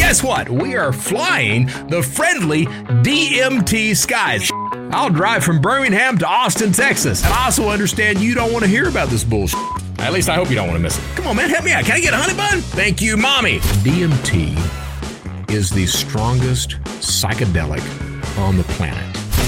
Guess what? We are flying the friendly DMT skies. I'll drive from Birmingham to Austin, Texas. And I also understand you don't want to hear about this bullshit. At least I hope you don't want to miss it. Come on, man, help me out. Can I get a honey bun? Thank you, Mommy. DMT is the strongest psychedelic on the planet.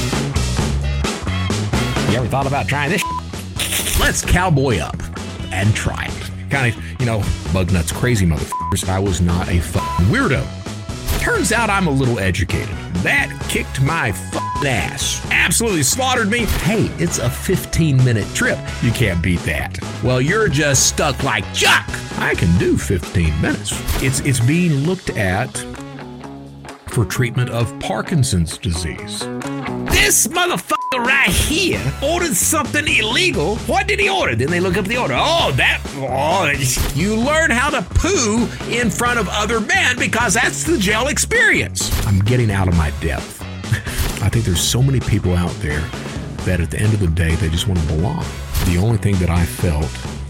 You ever thought about trying this? Let's cowboy up and try it. Kind of, bug nuts crazy motherfuckers. I was not a fucking weirdo. Turns out I'm a little educated. That kicked my fucking ass. Absolutely slaughtered me. Hey, it's a 15-minute trip. You can't beat that. Well, you're just stuck like Chuck. I can do 15 minutes. It's being looked at for treatment of Parkinson's disease. This motherfucker right here ordered something illegal. What did he order? Then they look up the order. You learn how to poo in front of other men because that's the jail experience. I'm getting out of my depth. I think there's so many people out there that at the end of the day, they just want to belong. The only thing that I felt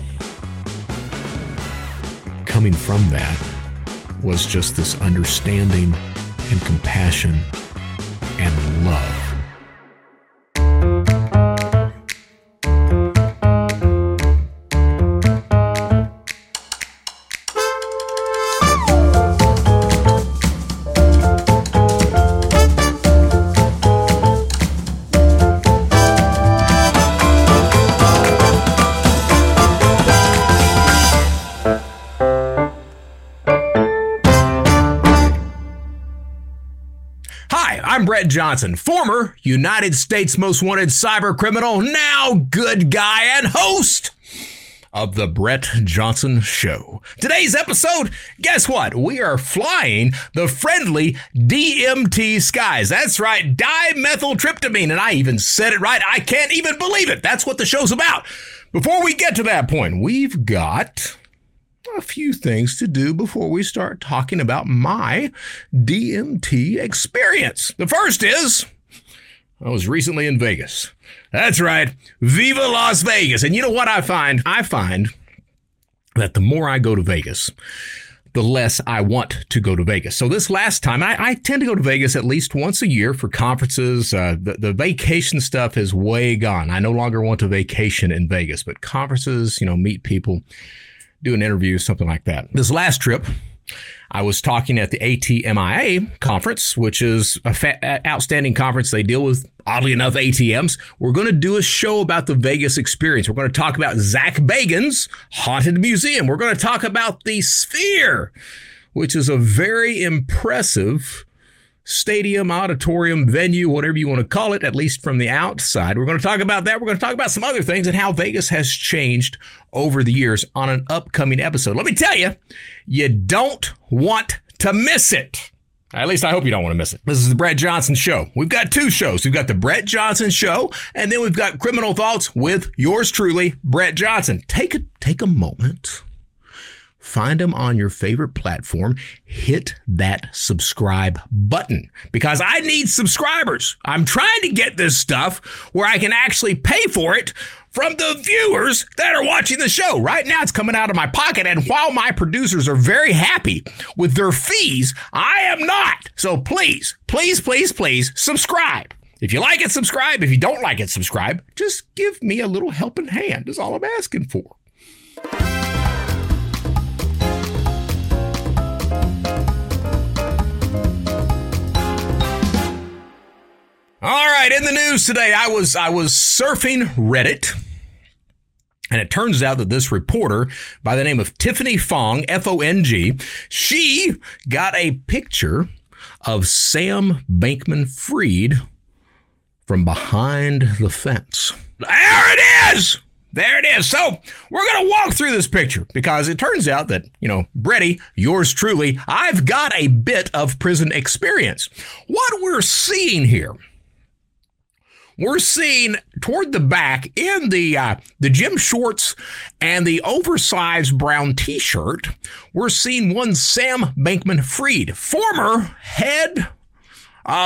coming from that was just this understanding and compassion and love. I'm Brett Johnson, former United States Most Wanted cyber criminal, now good guy and host of The Brett Johnson Show. Today's episode, guess what? We are flying the friendly DMT skies. That's right, dimethyltryptamine. And I even said it right. I can't even believe it. That's what the show's about. Before we get to that point, we've got a few things to do before we start talking about my DMT experience. The first is, I was recently in Vegas. That's right, Viva Las Vegas. And you know what I find? I find that the more I go to Vegas, the less I want to go to Vegas. So this last time, I tend to go to Vegas at least once a year for conferences. The vacation stuff is way gone. I no longer want to vacation in Vegas, but conferences, meet people, do an interview, something like that. This last trip, I was talking at the ATMIA conference, which is an outstanding conference. They deal with, oddly enough, ATMs. We're going to do a show about the Vegas experience. We're going to talk about Zach Bagans' Haunted Museum. We're going to talk about the Sphere, which is a very impressive stadium, auditorium, venue, whatever you want to call it, at least from the outside. We're going to talk about that. We're going to talk about some other things and how Vegas has changed over the years on an upcoming episode. Let me tell you, you don't want to miss it. At least I hope you don't want to miss it. This is the Brett Johnson Show. We've got two shows. We've got the Brett Johnson Show, and then we've got Criminal Thoughts with yours truly, Brett Johnson. Take a moment. Find them on your favorite platform. Hit that subscribe button because I need subscribers. I'm trying to get this stuff where I can actually pay for it from the viewers that are watching the show. Right now, it's coming out of my pocket. And while my producers are very happy with their fees, I am not. So please, please, please, please subscribe. If you like it, subscribe. If you don't like it, subscribe. Just give me a little helping hand is all I'm asking for. All right, in the news today, I was surfing Reddit, and it turns out that this reporter by the name of Tiffany Fong, F-O-N-G, she got a picture of Sam Bankman-Fried from behind the fence. There it is! There it is. So we're going to walk through this picture because it turns out that, Bretty, yours truly, I've got a bit of prison experience. What we're seeing here, we're seeing toward the back in the gym shorts and the oversized brown T-shirt, we're seeing one Sam Bankman-Fried, former head of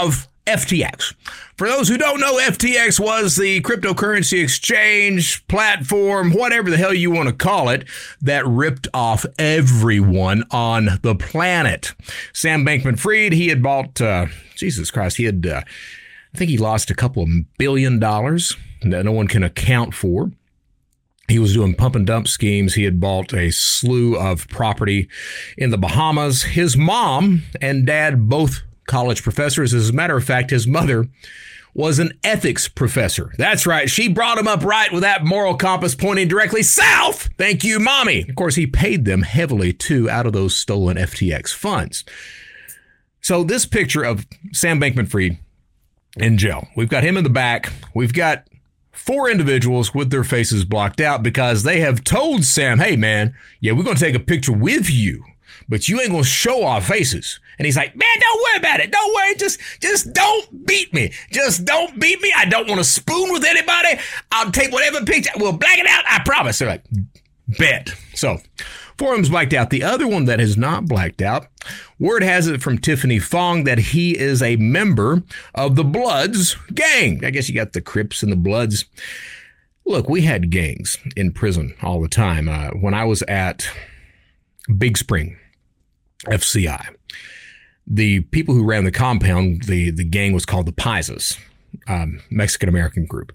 FTX. For those who don't know, FTX was the cryptocurrency exchange platform, whatever the hell you want to call it, that ripped off everyone on the planet. Sam Bankman-Fried, he had bought, Jesus Christ, I think he lost a couple of $1 billion that no one can account for. He was doing pump and dump schemes. He had bought a slew of property in the Bahamas. His mom and dad, both college professors. As a matter of fact, his mother was an ethics professor. That's right. She brought him up right with that moral compass pointing directly south. Thank you, Mommy. Of course, he paid them heavily, too, out of those stolen FTX funds. So this picture of Sam Bankman-Fried in jail. We've got him in the back. We've got 4 individuals with their faces blocked out because they have told Sam, hey, man, yeah, we're going to take a picture with you, but you ain't going to show our faces. And he's like, man, don't worry about it. Don't worry. Just don't beat me. Just don't beat me. I don't want to spoon with anybody. I'll take whatever picture. We'll black it out. I promise. They're like, bet. So 4 of them's blacked out. The other one that is not blacked out, word has it from Tiffany Fong that he is a member of the Bloods gang. I guess you got the Crips and the Bloods. Look, we had gangs in prison all the time. When I was at Big Spring, FCI, the people who ran the compound, the gang was called the Paisas, Mexican-American group.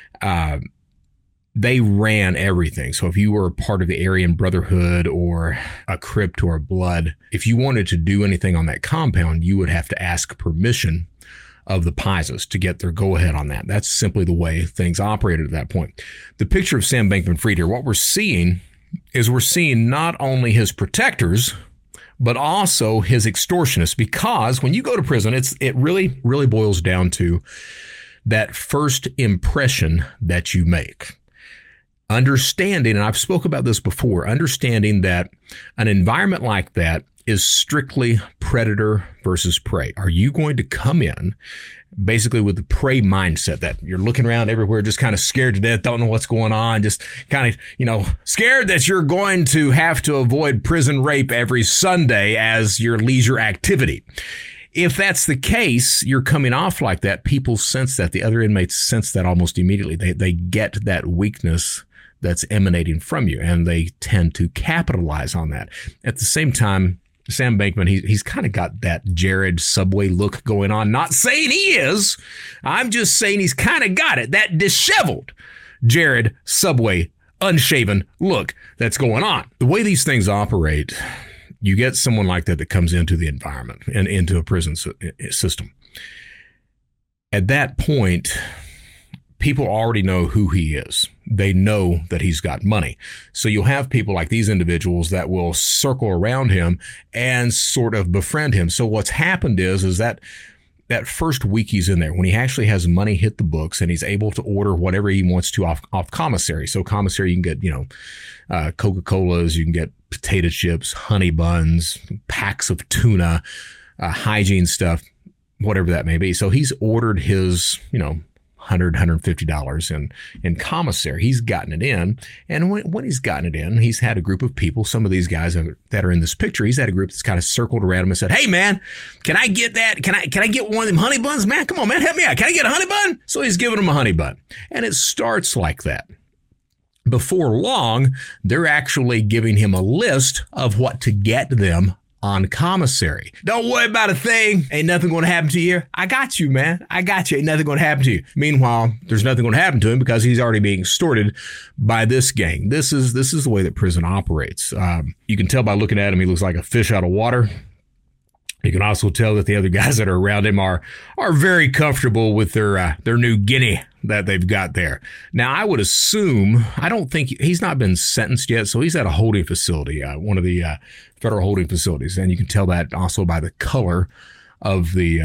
They ran everything. So if you were a part of the Aryan Brotherhood or a Crip or a Blood, if you wanted to do anything on that compound, you would have to ask permission of the Paisas to get their go-ahead on that. That's simply the way things operated at that point. The picture of Sam Bankman-Fried here, what we're seeing not only his protectors, but also his extortionists, because when you go to prison, it really, really boils down to that first impression that you make. Understanding, and I've spoke about this before, understanding that an environment like that is strictly predator versus prey. Are you going to come in basically with the prey mindset that you're looking around everywhere, just kind of scared to death, don't know what's going on, just kind of, scared that you're going to have to avoid prison rape every Sunday as your leisure activity? If that's the case, you're coming off like that. People sense that. The other inmates sense that almost immediately. They get that weakness that's emanating from you, and they tend to capitalize on that. At the same time, Sam Bankman, he's kind of got that Jared Subway look going on. Not saying he is. I'm just saying he's kind of got it. That disheveled Jared Subway, unshaven look that's going on. The way these things operate, you get someone like that comes into the environment and into a prison system. At that point, people already know who he is. They know that he's got money. So you'll have people like these individuals that will circle around him and sort of befriend him. So what's happened is that first week he's in there, when he actually has money hit the books and he's able to order whatever he wants to off commissary. So commissary, you can get, Coca-Colas, you can get potato chips, honey buns, packs of tuna, hygiene stuff, whatever that may be. So he's ordered his, $100, $150 in commissary. He's gotten it in. And when he's gotten it in, he's had a group of people, some of these guys that are in this picture, he's had a group that's kind of circled around him and said, hey, man, can I get that? Can I get one of them honey buns, man? Come on, man, help me out. Can I get a honey bun? So he's giving them a honey bun. And it starts like that. Before long, they're actually giving him a list of what to get them on commissary. Don't worry about a thing. Ain't nothing going to happen to you. I got you, man. I got you. Ain't nothing going to happen to you. Meanwhile, there's nothing going to happen to him because he's already being extorted by this gang. This is the way that prison operates. You can tell by looking at him, he looks like a fish out of water. You can also tell that the other guys that are around him are very comfortable with their new guinea that they've got there. Now, I would assume, I don't think he's not been sentenced yet, so he's at a holding facility, one of the federal holding facilities, and you can tell that also by the color of the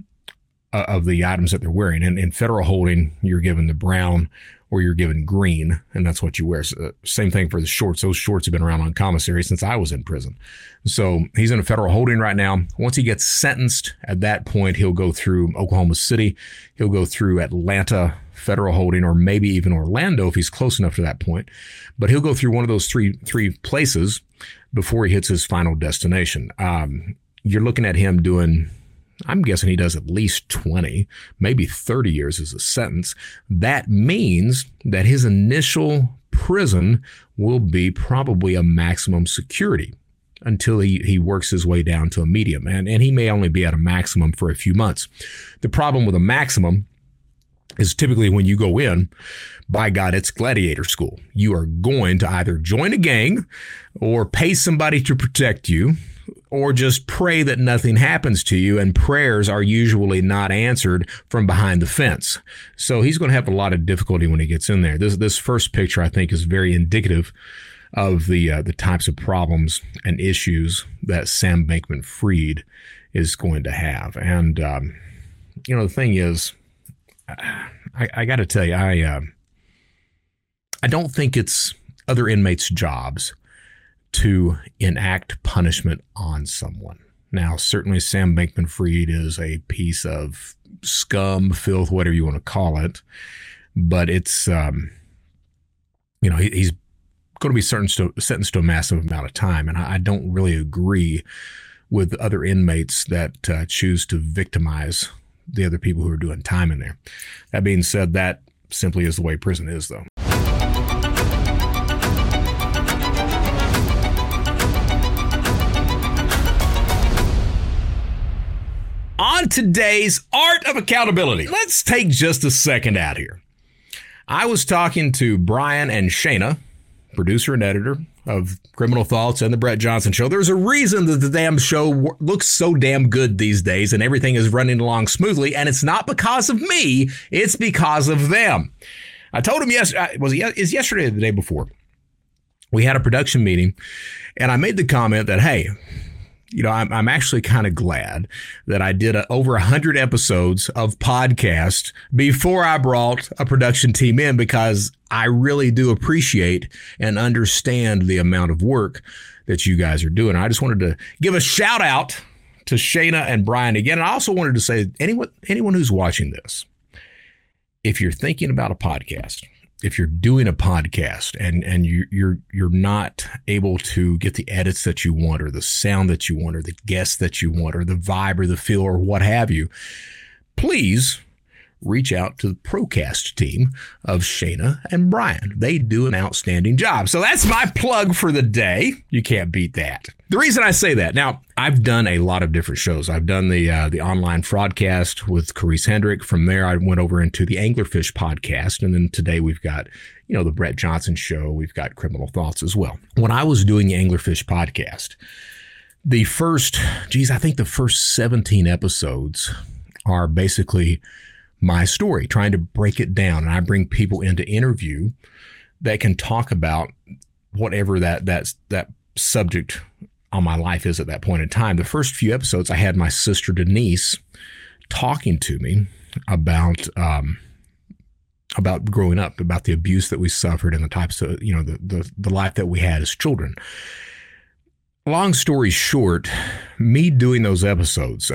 items that they're wearing. And in federal holding, you're given the brown or you're given green, and that's what you wear. So, same thing for the shorts. Those shorts have been around on commissary since I was in prison. So he's in a federal holding right now. Once he gets sentenced, at that point, he'll go through Oklahoma City. He'll go through Atlanta federal holding, or maybe even Orlando if he's close enough to that point. But he'll go through one of those three places before he hits his final destination. You're looking at him doing I'm guessing he does at least 20, maybe 30 years as a sentence. That means that his initial prison will be probably a maximum security until he works his way down to a medium. And he may only be at a maximum for a few months. The problem with a maximum is typically when you go in, by God, it's gladiator school. You are going to either join a gang or pay somebody to protect you, or just pray that nothing happens to you, and prayers are usually not answered from behind the fence. So he's going to have a lot of difficulty when he gets in there. This first picture, I think, is very indicative of the types of problems and issues that Sam Bankman-Fried is going to have. And, the thing is, I got to tell you, I don't think it's other inmates' jobs to enact punishment on someone. Now, certainly Sam Bankman-Fried is a piece of scum, filth, whatever you want to call it, but it's, he's going to be sentenced to a massive amount of time, and I don't really agree with other inmates that choose to victimize the other people who are doing time in there. That being said, that simply is the way prison is, though. On today's Art of Accountability, let's take just a second out here. I was talking to Brian and Shayna, producer and editor of Criminal Thoughts and The Brett Johnson Show. There's a reason that the damn show looks so damn good these days and everything is running along smoothly, and it's not because of me, it's because of them. I told him yesterday, is yesterday or the day before, we had a production meeting, and I made the comment that, hey, I'm actually kind of glad that I did over 100 episodes of podcast before I brought a production team in, because I really do appreciate and understand the amount of work that you guys are doing. I just wanted to give a shout out to Shayna and Brian again. And I also wanted to say, anyone who's watching this, if you're thinking about a podcast, if you're doing a podcast and you're not able to get the edits that you want, or the sound that you want, or the guests that you want, or the vibe or the feel or what have you, please reach out to the Procast team of Shayna and Brian. They do an outstanding job. So that's my plug for the day. You can't beat that. The reason I say that, now, I've done a lot of different shows. I've done the online Fraudcast with Carice Hendrick. From there, I went over into the Anglerfish podcast. And then today we've got, the Brett Johnson Show. We've got Criminal Thoughts as well. When I was doing the Anglerfish podcast, the first 17 episodes are basically my story, trying to break it down. And I bring people in to interview that can talk about whatever that subject on my life is at that point in time. The first few episodes, I had my sister Denise talking to me about growing up, about the abuse that we suffered and the types of, the life that we had as children. Long story short, me doing those episodes,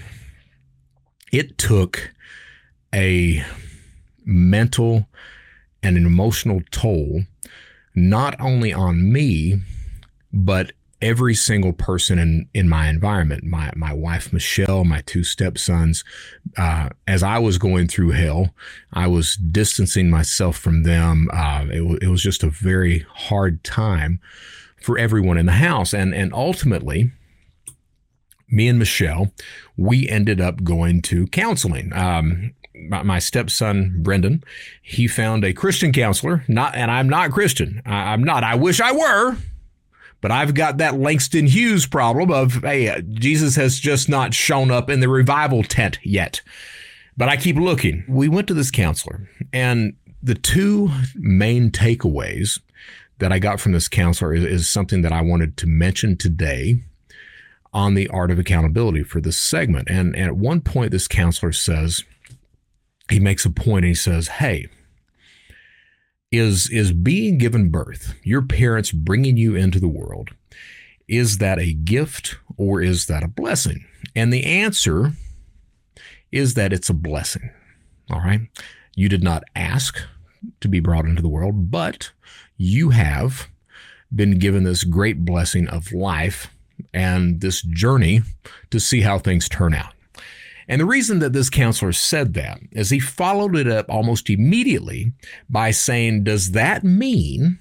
it took a mental and an emotional toll, not only on me, but every single person in my environment, my wife, Michelle, my two stepsons. As I was going through hell, I was distancing myself from them. It was just a very hard time for everyone in the house. And ultimately, me and Michelle, we ended up going to counseling. My stepson, Brendan, he found a Christian counselor, and I'm not Christian. I'm not. I wish I were. But I've got that Langston Hughes problem of, hey, Jesus has just not shown up in the revival tent yet. But I keep looking. We went to this counselor, and the two main takeaways that I got from this counselor is something that I wanted to mention today on the Art of Accountability for this segment. And at one point, this counselor says, he makes a point, and he says, hey, is being given birth, your parents bringing you into the world, is that a gift or is that a blessing? And the answer is that it's a blessing. All right. You did not ask to be brought into the world, but you have been given this great blessing of life and this journey to see how things turn out. And the reason that this counselor said that is he followed it up almost immediately by saying, does that mean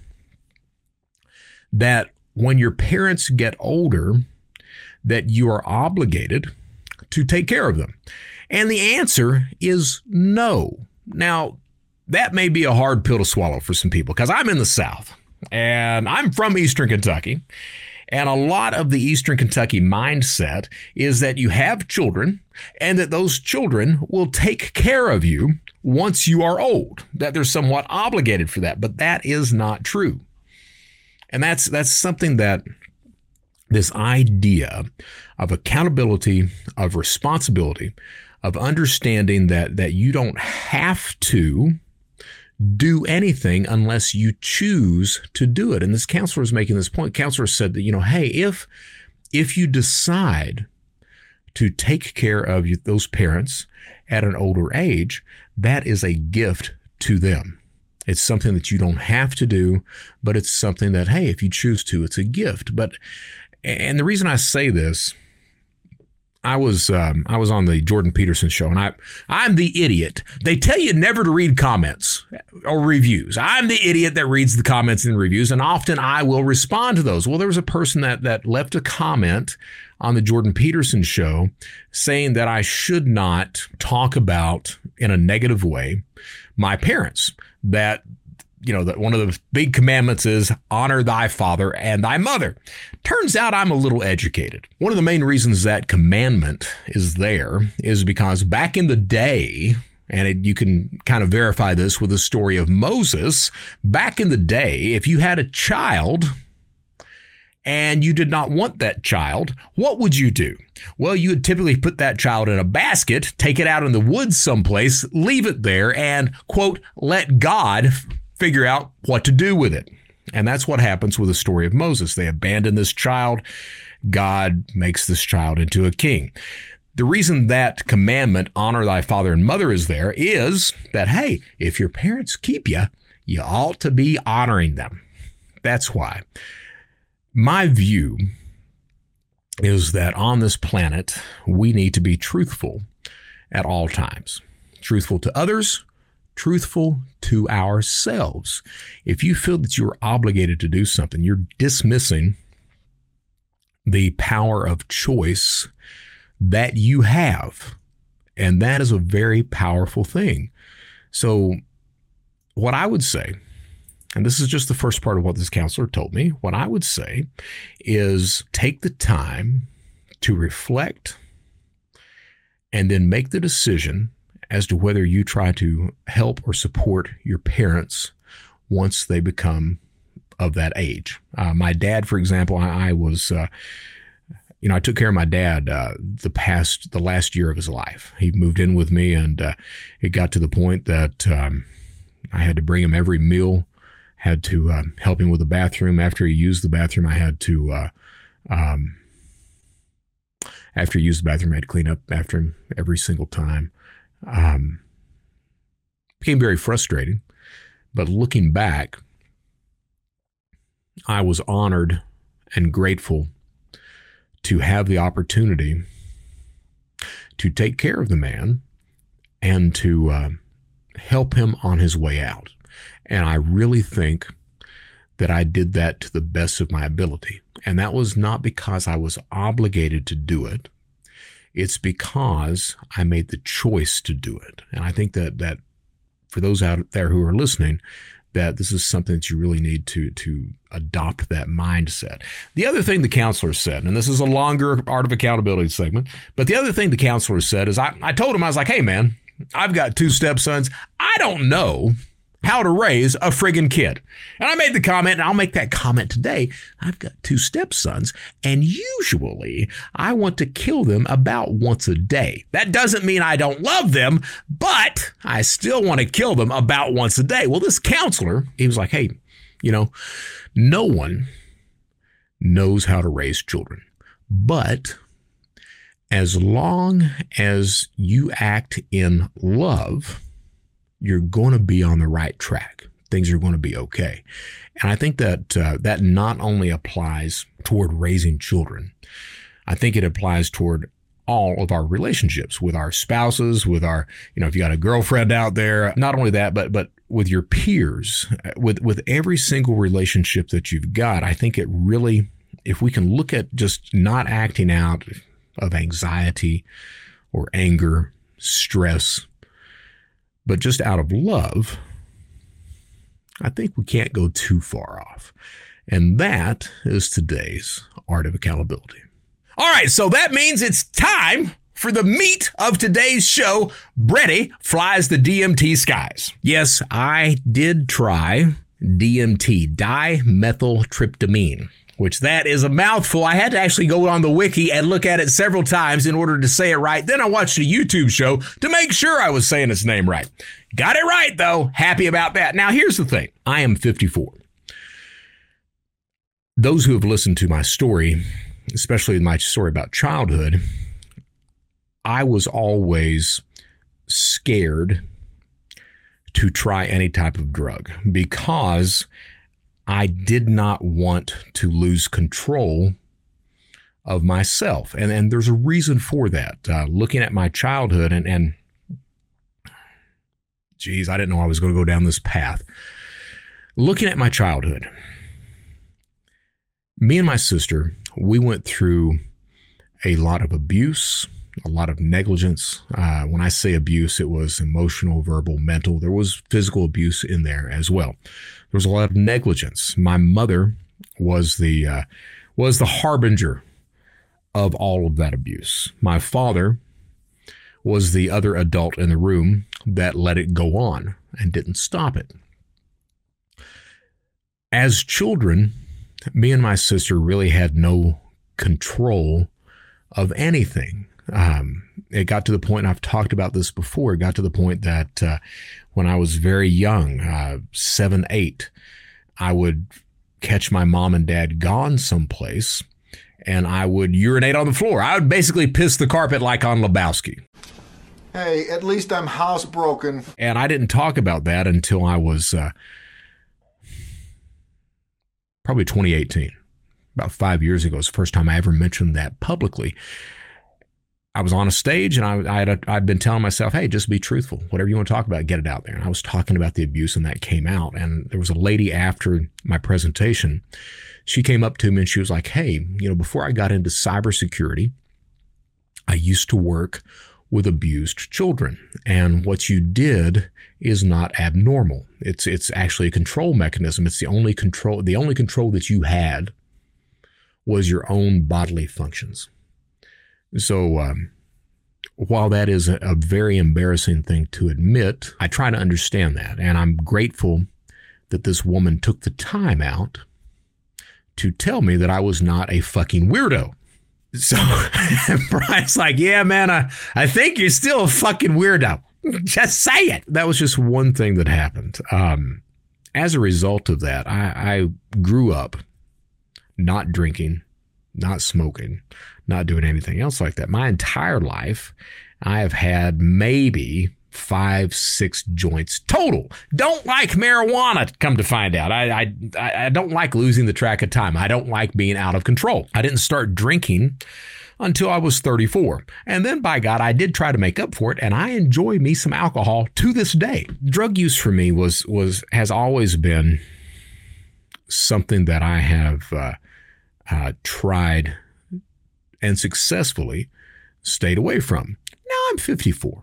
that when your parents get older, that you are obligated to take care of them? And the answer is no. Now, that may be a hard pill to swallow for some people because I'm in the South and I'm from Eastern Kentucky. And a lot of the Eastern Kentucky mindset is that you have children and that those children will take care of you once you are old, that they're somewhat obligated for that. But that is not true. And that's something that this idea of accountability, of responsibility, of understanding that you don't have to do anything unless you choose to do it. And this counselor is making this point. Counselor said that, hey, if you decide to take care of those parents at an older age, that is a gift to them. It's something that you don't have to do, but it's something that, hey, if you choose to, it's a gift. And the reason I say this, I was on the Jordan Peterson show, and I'm the idiot. They tell you never to read comments or reviews. I'm the idiot that reads the comments and reviews, and often I will respond to those. Well, there was a person that left a comment on the Jordan Peterson show saying that I should not talk about in a negative way my parents, that one of the big commandments is honor thy father and thy mother. Turns out I'm a little educated. One of the main reasons that commandment is there is because back in the day, and you can kind of verify this with the story of Moses, back in the day, if you had a child and you did not want that child, what would you do? Well, you would typically put that child in a basket, take it out in the woods someplace, leave it there, and, quote, let God figure out what to do with it. And that's what happens with the story of Moses. They abandon this child. God makes this child into a king. The reason that commandment, honor thy father and mother, is there is that, hey, if your parents keep you, you ought to be honoring them. That's why. My view is that on this planet, we need to be truthful at all times. Truthful to others, truthful to ourselves. If you feel that you're obligated to do something, you're dismissing the power of choice that you have. And that is a very powerful thing. So what I would say, and this is just the first part of what this counselor told me, what I would say is take the time to reflect and then make the decision as to whether you try to help or support your parents once they become of that age. My dad, for example, I took care of my dad the last year of his life. He moved in with me, and it got to the point that I had to bring him every meal, had to help him with the bathroom. After he used the bathroom, I had to clean up after him every single time. Became very frustrating, but looking back, I was honored and grateful to have the opportunity to take care of the man and to help him on his way out. And I really think that I did that to the best of my ability. And that was not because I was obligated to do it. It's because I made the choice to do it. And I think that for those out there who are listening, that this is something that you really need to adopt that mindset. The other thing the counselor said, and this is a longer Art of Accountability segment, but the other thing the counselor said is I told him, I was like, hey, man, I've got 2 stepsons. I don't know how to raise a friggin' kid. And I made the comment, and I'll make that comment today. I've got 2 stepsons, and usually I want to kill them about once a day. That doesn't mean I don't love them, but I still want to kill them about once a day. Well, this counselor, he was like, hey, no one knows how to raise children, but as long as you act in love, you're going to be on the right track. Things are going to be okay. And I think that that not only applies toward raising children, I think it applies toward all of our relationships with our spouses, with our, if you got a girlfriend out there, not only that, but with your peers, with every single relationship that you've got. I think it really, if we can look at just not acting out of anxiety or anger, stress, but just out of love, I think we can't go too far off. And that is today's Art of Accountability. All right, so that means it's time for the meat of today's show. Bretty flies the DMT skies. Yes, I did try DMT, dimethyltryptamine, which that is a mouthful. I had to actually go on the wiki and look at it several times in order to say it right. Then I watched a YouTube show to make sure I was saying its name right. Got it right, though. Happy about that. Now, here's the thing. I am 54. Those who have listened to my story, especially my story about childhood, I was always scared to try any type of drug because I did not want to lose control of myself. And there's a reason for that. Looking at my childhood and geez, I didn't know I was going to go down this path. Looking at my childhood, me and my sister, we went through a lot of abuse, a lot of negligence. When I say abuse, it was emotional, verbal, mental. There was physical abuse in there as well. There was a lot of negligence. My mother was the harbinger of all of that abuse. My father was the other adult in the room that let it go on and didn't stop it. As children, me and my sister really had no control of anything. It got to the point, and I've talked about this before, it got to the point that when I was very young, 7, 8, I would catch my mom and dad gone someplace, and I would urinate on the floor. I would basically piss the carpet like on Lebowski. Hey, at least I'm housebroken. And I didn't talk about that until I was probably 2018. About 5 years ago. It's the first time I ever mentioned that publicly. I was on a stage and I'd been telling myself, hey, just be truthful. Whatever you want to talk about, get it out there. And I was talking about the abuse and that came out. And there was a lady after my presentation. She came up to me and she was like, hey, before I got into cybersecurity, I used to work with abused children. And what you did is not abnormal. It's actually a control mechanism. It's the only control that you had was your own bodily functions. So while that is a very embarrassing thing to admit, I try to understand that. And I'm grateful that this woman took the time out to tell me that I was not a fucking weirdo. So Brian's like, yeah, man, I think you're still a fucking weirdo. Just say it. That was just one thing that happened. As a result of that, I grew up not drinking, not smoking, not doing anything else like that. My entire life, I have had maybe 5, 6 joints total. Don't like marijuana, come to find out. I don't like losing the track of time. I don't like being out of control. I didn't start drinking until I was 34. And then, by God, I did try to make up for it, and I enjoy me some alcohol to this day. Drug use for me has always been something that I have tried and successfully stayed away from. Now I'm 54.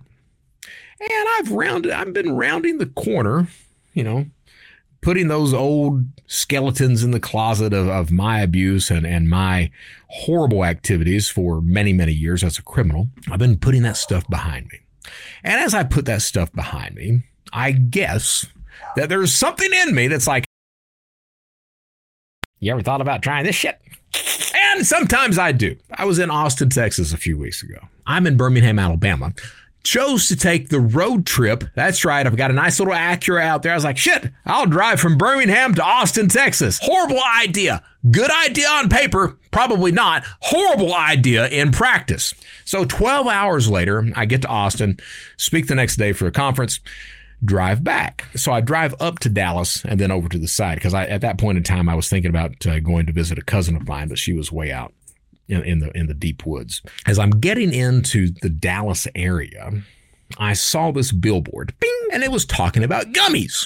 And I've been rounding the corner, putting those old skeletons in the closet of my abuse and my horrible activities for many, many years as a criminal. I've been putting that stuff behind me. And as I put that stuff behind me, I guess that there's something in me that's like, you ever thought about trying this shit? And sometimes I do. I was in Austin, Texas a few weeks ago. I'm in Birmingham, Alabama. Chose to take the road trip. That's right. I've got a nice little Acura out there. I was like, shit, I'll drive from Birmingham to Austin, Texas. Horrible idea. Good idea on paper. Probably not. Horrible idea in practice. So 12 hours later, I get to Austin, speak the next day for a conference, drive back. So I drive up to Dallas and then over to the side because at that point in time, I was thinking about going to visit a cousin of mine, but she was way out in the deep woods. As I'm getting into the Dallas area, I saw this billboard, bing, and it was talking about gummies.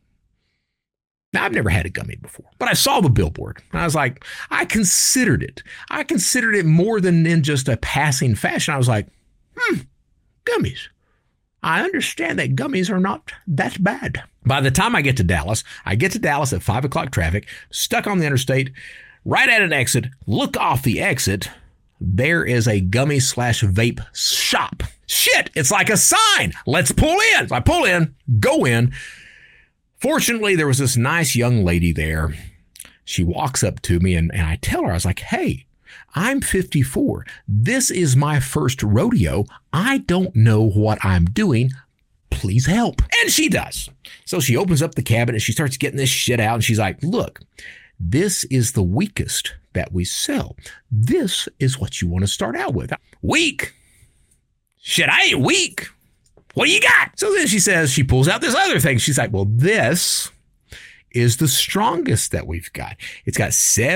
Now, I've never had a gummy before, but I saw the billboard and I was like, I considered it. I considered it more than in just a passing fashion. I was like, gummies. I understand that gummies are not that bad. By the time I get to Dallas at 5 o'clock traffic, stuck on the interstate, right at an exit, look off the exit. There is a gummy/vape shop. Shit, it's like a sign. Let's pull in. So I pull in, go in. Fortunately, there was this nice young lady there. She walks up to me and I tell her, I was like, hey, I'm 54. This is my first rodeo. I don't know what I'm doing. Please help. And she does. So she opens up the cabinet and she starts getting this shit out. And she's like, look, this is the weakest that we sell. This is what you want to start out with. Weak? Shit, I ain't weak. What do you got? So then she pulls out this other thing. She's like, well, this is the strongest that we've got. It's got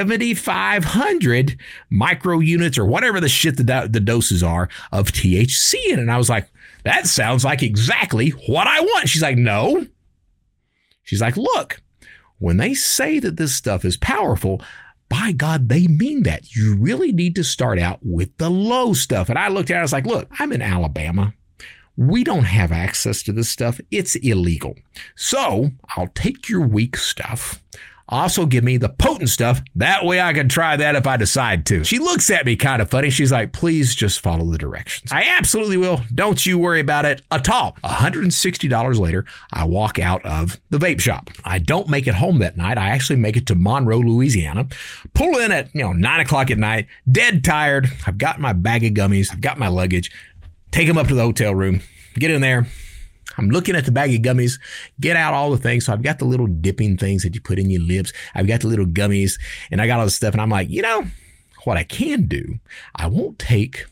7,500 micro units or whatever the shit the doses are of THC in it. And I was like, that sounds like exactly what I want. She's like, no. She's like, look, when they say that this stuff is powerful, by God, they mean that. You really need to start out with the low stuff. And I looked at it, I was like, look, I'm in Alabama. We don't have access to this stuff. It's illegal. So I'll take your weak stuff. Also give me the potent stuff. That way I can try that if I decide to. She looks at me kind of funny. She's like, please just follow the directions. I absolutely will. Don't you worry about it at all. $160 later, I walk out of the vape shop. I don't make it home that night. I actually make it to Monroe, Louisiana. Pull in at 9 o'clock at night, dead tired. I've got my bag of gummies. I've got my luggage. Take them up to the hotel room. Get in there. I'm looking at the bag of gummies, get out all the things. So I've got the little dipping things that you put in your lips. I've got the little gummies and I got all this stuff. And I'm like, what I can do, I won't take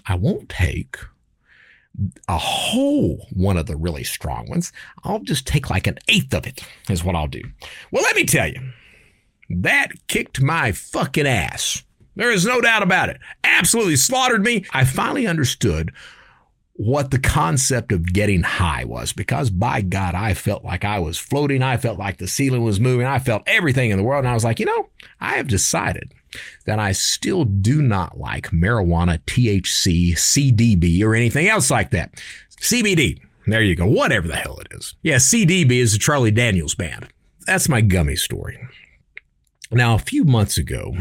a whole one of the really strong ones. I'll just take like an eighth of it is what I'll do. Well, let me tell you, that kicked my fucking ass. There is no doubt about it. Absolutely slaughtered me. I finally understood what the concept of getting high was, because by God, I felt like I was floating. I felt like the ceiling was moving. I felt everything in the world. And I was like, I have decided that I still do not like marijuana, THC, CDB, or anything else like that. CBD. There you go. Whatever the hell it is. Yeah, CDB is the Charlie Daniels band. That's my gummy story. Now, a few months ago,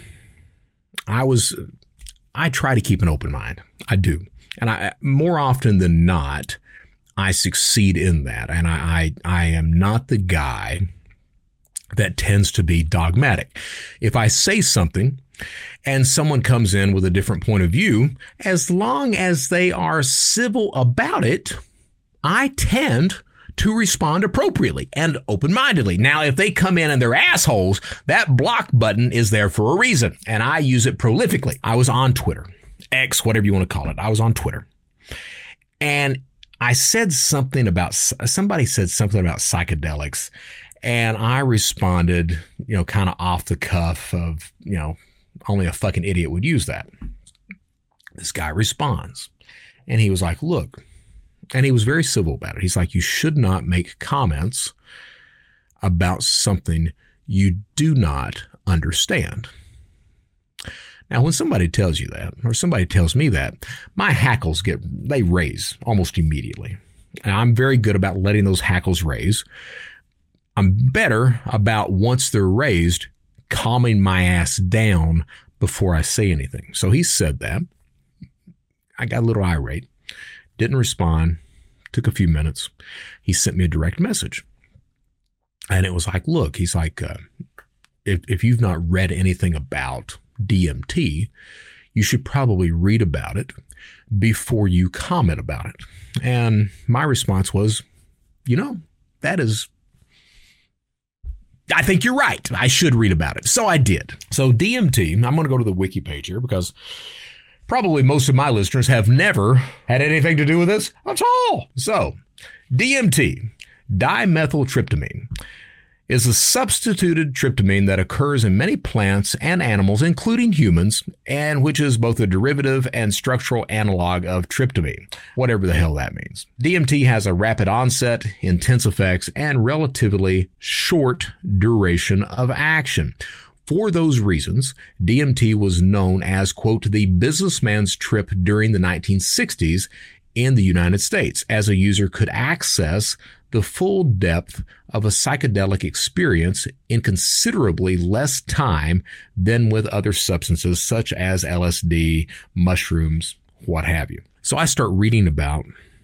I try to keep an open mind. I do. And I, more often than not, I succeed in that. And I am not the guy that tends to be dogmatic. If I say something and someone comes in with a different point of view, as long as they are civil about it, I tend to respond appropriately and open-mindedly. Now, if they come in and they're assholes, that block button is there for a reason, and I use it prolifically. I was on Twitter. X, whatever you want to call it. I was on Twitter and I said somebody said something about psychedelics and I responded, kind of off the cuff of, only a fucking idiot would use that. This guy responds and he was like, look, and he was very civil about it. He's like, you should not make comments about something you do not understand. Now, when somebody tells you that, or somebody tells me that, my hackles they raise almost immediately. And I'm very good about letting those hackles raise. I'm better about, once they're raised, calming my ass down before I say anything. So he said that. I got a little irate, didn't respond, took a few minutes. He sent me a direct message. And it was like, look, he's like, if you've not read anything about DMT, you should probably read about it before you comment about it. And my response was, I think you're right. I should read about it. So I did. So DMT, I'm going to go to the wiki page here because probably most of my listeners have never had anything to do with this at all. So DMT, dimethyltryptamine. is a substituted tryptamine that occurs in many plants and animals, including humans, and which is both a derivative and structural analog of tryptamine, whatever the hell that means. DMT has a rapid onset, intense effects, and relatively short duration of action. For those reasons, DMT was known as, quote, the businessman's trip during the 1960s in the United States, as a user could access the full depth of a psychedelic experience in considerably less time than with other substances such as LSD, mushrooms, what have you. So I start reading about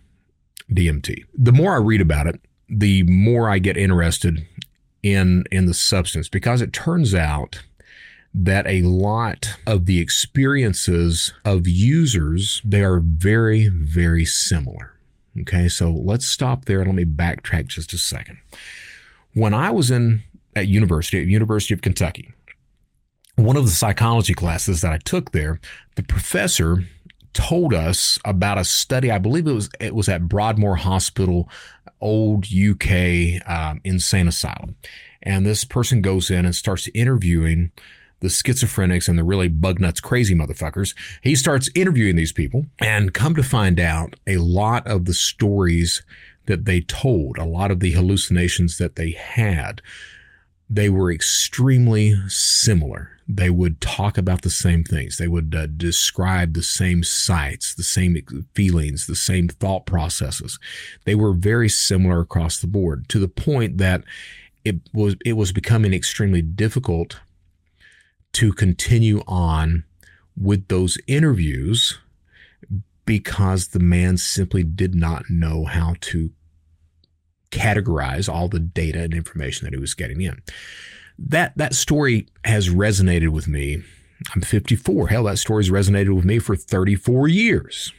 DMT. The more I read about it, the more I get interested in the substance, because it turns out that a lot of the experiences of users, they are very, very similar. Okay, so let's stop there and let me backtrack just a second. When I was at University of Kentucky, one of the psychology classes that I took there, the professor told us about a study. I believe it was at Broadmoor Hospital, old UK insane asylum. And this person goes in and starts interviewing the schizophrenics and the really bug nuts crazy motherfuckers. He starts interviewing these people, and come to find out, a lot of the stories that they told, a lot of the hallucinations that they had, they were extremely similar. They would talk about the same things. They would describe the same sights, the same feelings, the same thought processes. They were very similar across the board, to the point that it was becoming extremely difficult to continue on with those interviews, because the man simply did not know how to categorize all the data and information that he was getting in. That story has resonated with me. I'm 54. Hell, that story's resonated with me for 34 years.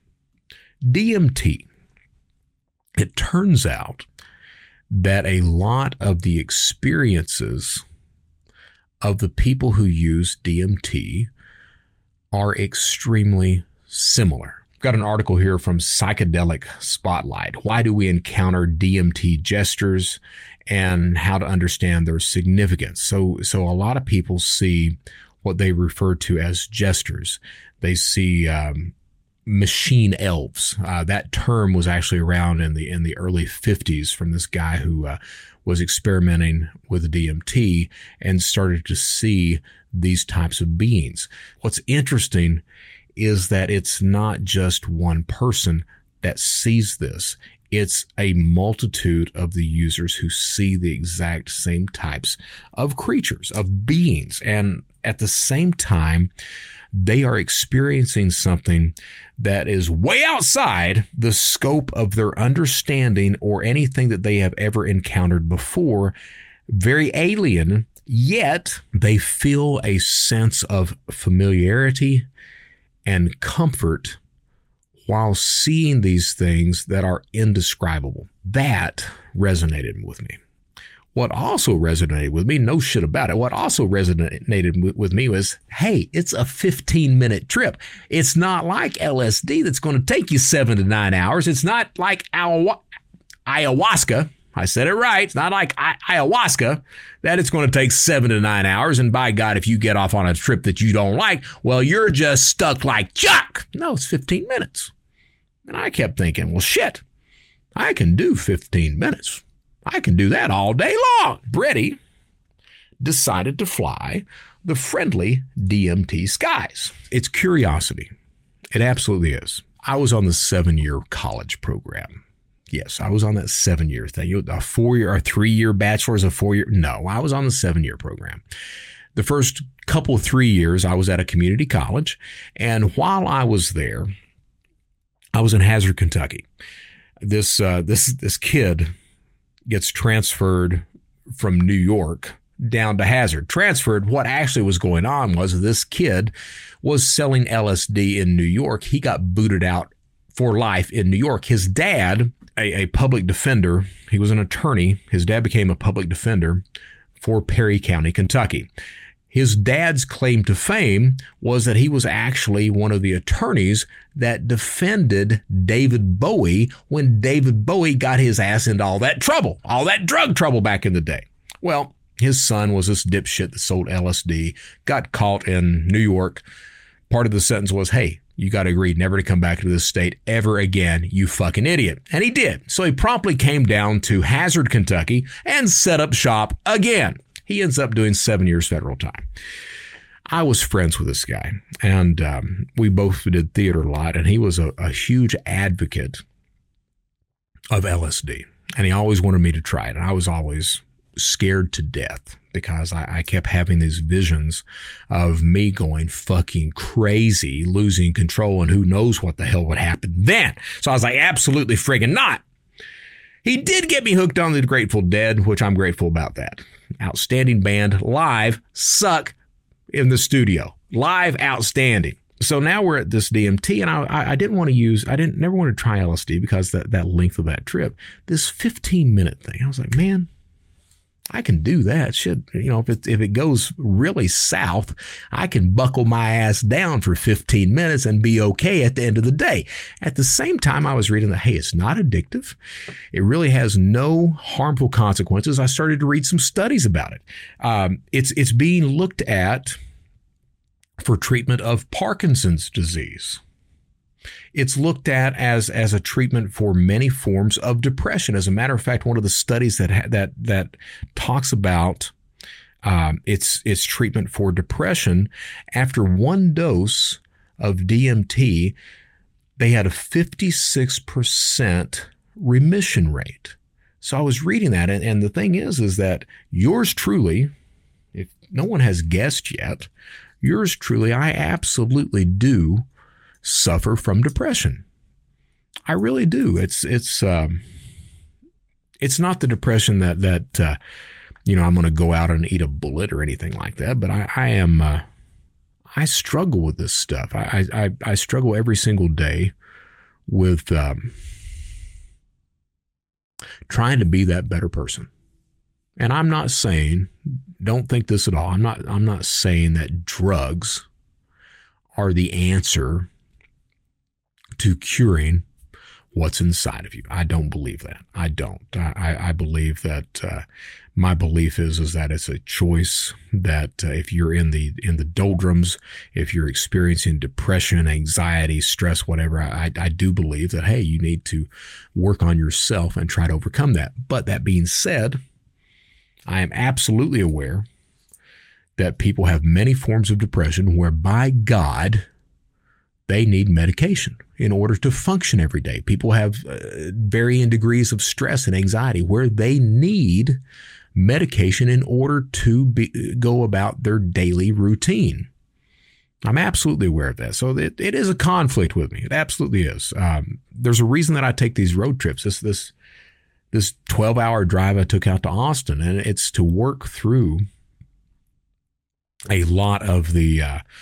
DMT. It turns out that a lot of the experiences of the people who use DMT are extremely similar. I've got an article here from Psychedelic Spotlight. Why do we encounter DMT gestures and how to understand their significance? So a lot of people see what they refer to as gestures. They see machine elves. That term was actually around in the early 50s from this guy who was experimenting with DMT and started to see these types of beings. What's interesting is that it's not just one person that sees this. It's a multitude of the users who see the exact same types of creatures, of beings. And at the same time, they are experiencing something that is way outside the scope of their understanding or anything that they have ever encountered before. Very alien, yet they feel a sense of familiarity and comfort while seeing these things that are indescribable. That resonated with me. What also resonated with me, no shit about it, what also resonated with me was, hey, it's a 15-minute trip. It's not like LSD that's going to take you 7 to 9 hours. It's not like ayahuasca. I said it right. It's not like ayahuasca that it's going to take 7 to 9 hours. And by God, if you get off on a trip that you don't like, well, you're just stuck like Chuck. No, it's 15 minutes. And I kept thinking, well, shit, I can do 15 minutes. I can do that all day long. Brady decided to fly the friendly DMT skies. It's curiosity. It absolutely is. I was on the 7-year college program. Yes, I was on that 7-year thing. A 4-year or 3-year bachelor's, a 4-year. No, I was on the 7-year program. The first couple of 3 years, I was at a community college. And while I was there, I was in Hazard, Kentucky. This kid gets transferred from New York down to Hazard. Transferred, what actually was going on was this kid was selling LSD in New York. He got booted out for life in New York. His dad, a public defender, he was an attorney. His dad became a public defender for Perry County, Kentucky. His dad's claim to fame was that he was actually one of the attorneys that defended David Bowie when David Bowie got his ass into all that trouble, all that drug trouble back in the day. Well, his son was this dipshit that sold LSD, got caught in New York. Part of the sentence was, hey, you got to agree never to come back to this state ever again, you fucking idiot. And he did. So he promptly came down to Hazard, Kentucky and set up shop again. He ends up doing 7 years federal time. I was friends with this guy, and we both did theater a lot, and he was a huge advocate of LSD. And he always wanted me to try it. And I was always scared to death because I kept having these visions of me going fucking crazy, losing control, and who knows what the hell would happen then. So I was like, absolutely friggin' not. He did get me hooked on the Grateful Dead, which I'm grateful about that. Outstanding band, live, suck in the studio. Live, outstanding. So now we're at this DMT, and I never want to try LSD because that length of that trip, this 15-minute thing. I was like, man, I can do that. Shit, if it goes really south, I can buckle my ass down for 15 minutes and be okay at the end of the day. At the same time, I was reading that, hey, it's not addictive. It really has no harmful consequences. I started to read some studies about it. It's being looked at for treatment of Parkinson's disease. It's looked at as a treatment for many forms of depression. As a matter of fact, one of the studies that talks about its treatment for depression, after one dose of DMT, they had a 56% remission rate. So I was reading that, and the thing is that yours truly, if no one has guessed yet, yours truly, I absolutely do suffer from depression. I really do. It's not the depression that I'm going to go out and eat a bullet or anything like that. But I struggle with this stuff. I struggle every single day with trying to be that better person. And I'm not saying, don't think this at all. I'm not saying that drugs are the answer to curing what's inside of you. I don't believe that. I don't. I believe that my belief is that it's a choice that if you're in the doldrums, if you're experiencing depression, anxiety, stress, whatever, I do believe that, hey, you need to work on yourself and try to overcome that. But that being said, I am absolutely aware that people have many forms of depression where, by God, they need medication in order to function every day. People have varying degrees of stress and anxiety where they need medication in order to go about their daily routine. I'm absolutely aware of that. So it is a conflict with me. It absolutely is. There's a reason that I take these road trips. This 12-hour drive I took out to Austin, and it's to work through a lot of the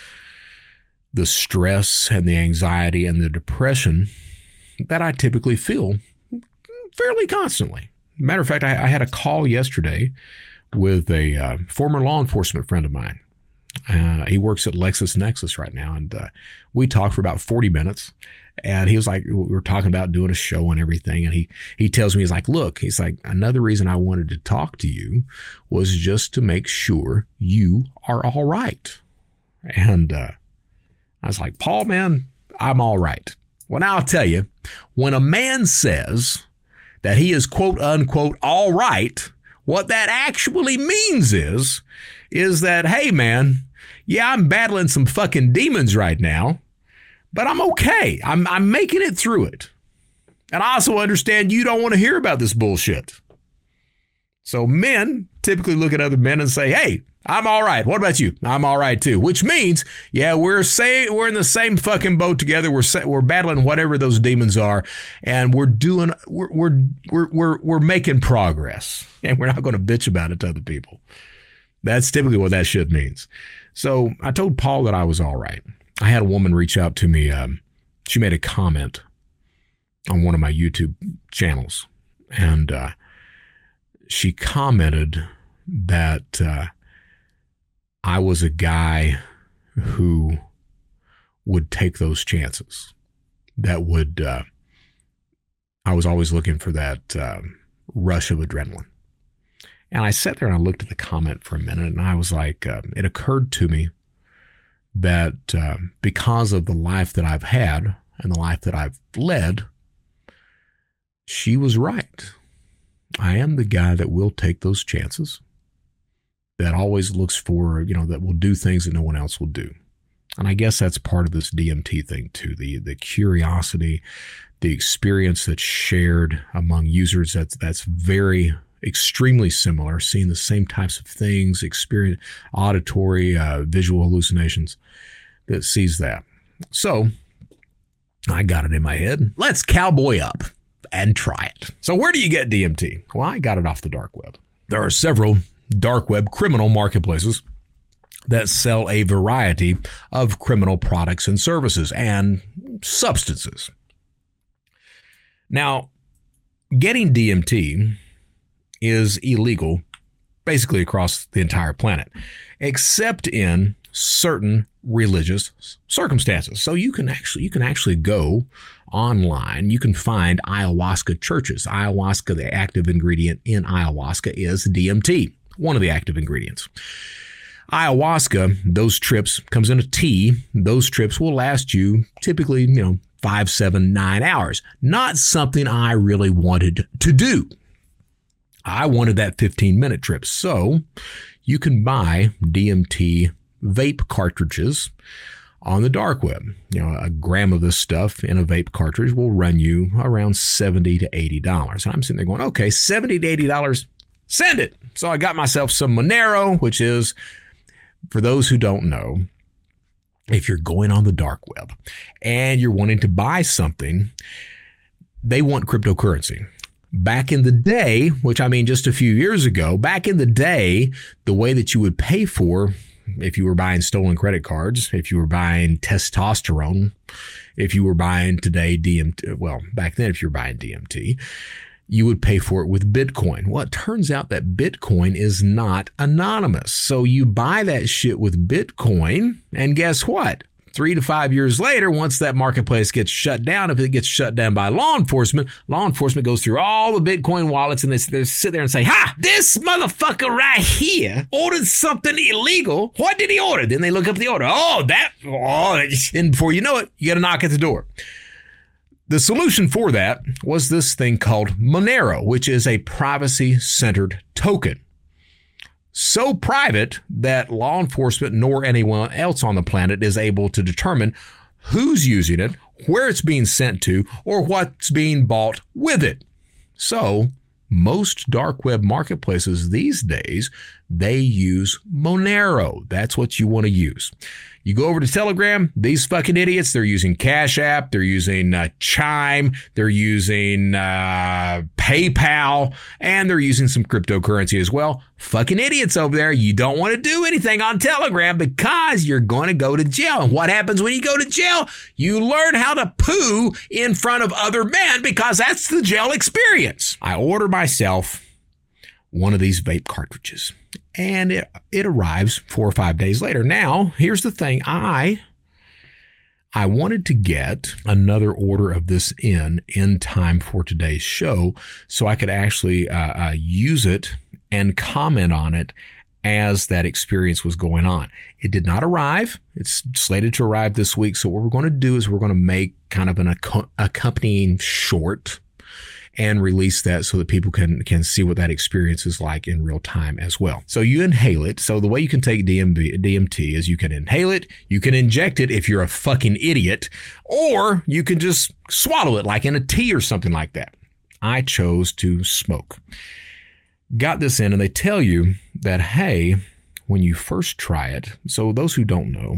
stress and the anxiety and the depression that I typically feel fairly constantly. Matter of fact, I had a call yesterday with a former law enforcement friend of mine. He works at LexisNexis right now, and we talked for about 40 minutes. And he was like, we were talking about doing a show and everything. And he tells me, he's like, look, he's like, another reason I wanted to talk to you was just to make sure you are all right. And I was like, Paul, man, I'm all right. Well, now I'll tell you, when a man says that he is quote unquote all right, what that actually means is that, hey, man, yeah, I'm battling some fucking demons right now, but I'm okay. I'm making it through it. And I also understand you don't want to hear about this bullshit. So men typically look at other men and say, hey, I'm all right. What about you? I'm all right too. Which means, yeah, we're in the same fucking boat together. We're battling whatever those demons are, and we're making progress. And we're not going to bitch about it to other people. That's typically what that shit means. So I told Paul that I was all right. I had a woman reach out to me. She made a comment on one of my YouTube channels, and she commented that I was a guy who would take those chances. That would, I was always looking for that rush of adrenaline. And I sat there and I looked at the comment for a minute, and I was like, it occurred to me that because of the life that I've had and the life that I've led, she was right. I am the guy that will take those chances, that always looks for, that will do things that no one else will do. And I guess that's part of this DMT thing too, the curiosity, the experience that's shared among users that's very extremely similar, seeing the same types of things, experience auditory, visual hallucinations, that sees that. So I got it in my head. Let's cowboy up and try it. So where do you get DMT? Well, I got it off the dark web. There are several dark web criminal marketplaces that sell a variety of criminal products and services and substances. Now, getting DMT is illegal basically across the entire planet, except in certain religious circumstances. So you can actually go online. You can find ayahuasca churches. Ayahuasca, the active ingredient in ayahuasca is DMT, one of the active ingredients. Ayahuasca, those trips comes in a tea. Those trips will last you typically, 5, 7, 9 hours. Not something I really wanted to do. I wanted that 15-minute trip. So you can buy DMT vape cartridges on the dark web. A gram of this stuff in a vape cartridge will run you around $70 to $80. And I'm sitting there going, okay, $70 to $80, send it. So I got myself some Monero, which is, for those who don't know, if you're going on the dark web and you're wanting to buy something, they want cryptocurrency. Back in the day, which I mean just a few years ago, back in the day, the way that you would pay for, if you were buying stolen credit cards, if you were buying testosterone, if you were buying today DMT, well, back then if you were buying DMT, you would pay for it with Bitcoin. Well, it turns out that Bitcoin is not anonymous. So you buy that shit with Bitcoin, and guess what? 3 to 5 years later, once that marketplace gets shut down, if it gets shut down by law enforcement goes through all the Bitcoin wallets and they sit there and say, ha, this motherfucker right here ordered something illegal. What did he order? Then they look up the order. And before you know it, you got a knock at the door. The solution for that was this thing called Monero, which is a privacy-centered token. So private that law enforcement nor anyone else on the planet is able to determine who's using it, where it's being sent to, or what's being bought with it. So most dark web marketplaces these days, they use Monero. That's what you want to use. You go over to Telegram, these fucking idiots, they're using Cash App, they're using Chime, they're using PayPal, and they're using some cryptocurrency as well. Fucking idiots over there. You don't want to do anything on Telegram because you're going to go to jail. And what happens when you go to jail? You learn how to poo in front of other men because that's the jail experience. I order myself one of these vape cartridges. And it arrives 4 or 5 days later. Now, here's the thing. I wanted to get another order of this in time for today's show so I could actually use it and comment on it as that experience was going on. It did not arrive. It's slated to arrive this week. So what we're going to do is we're going to make kind of an accompanying short and release that so that people can see what that experience is like in real time as well. So you inhale it. So the way you can take DMT is you can inhale it, you can inject it if you're a fucking idiot, or you can just swallow it like in a tea or something like that. I chose to smoke. Got this in, and they tell you that, hey, when you first try it, so those who don't know,